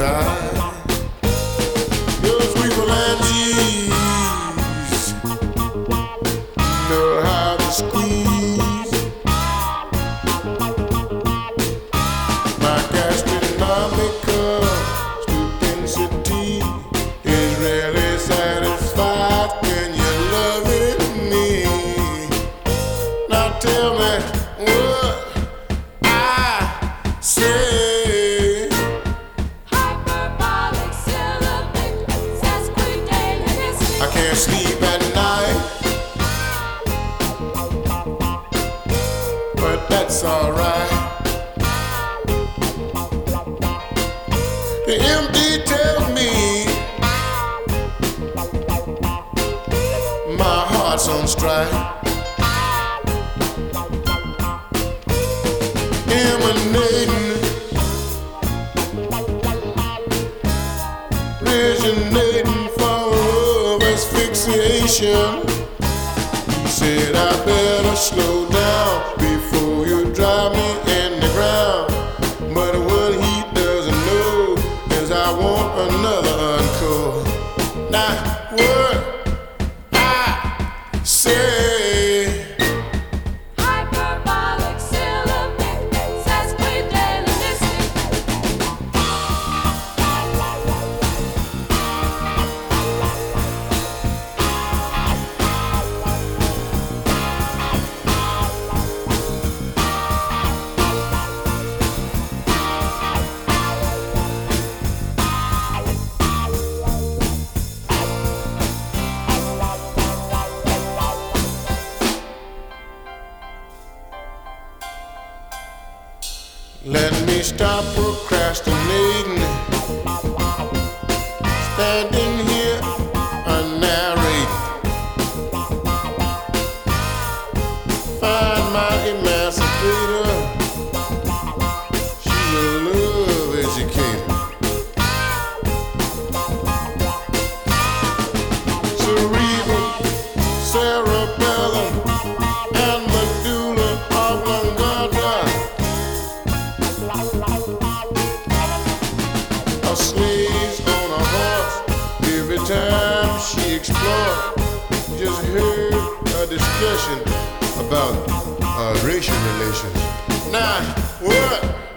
side. Your sweet phalanges know how to squeeze my gastronomical stupidity is really satisfied when you're loving me. Now tell me what I say. Hyperbolic syllable, sesquidaleness. I can't sleep at night, but that's alright. The MD tells me my heart's on strike. Emanating, originating from asphyxiation. He said I better slow down before you drive me in the ground. But what he doesn't know is I want another encore. Now what I say. Hyperbolic syllable, sesquidaleness. Let me stop procrastinating, standing here unnarrated. Find my emancipator, she's a love educator. Cerebral, cerebellum, and medulla oblongata. A slave's on a horse every time she explores. Just heard a discussion about racial relations. Now, what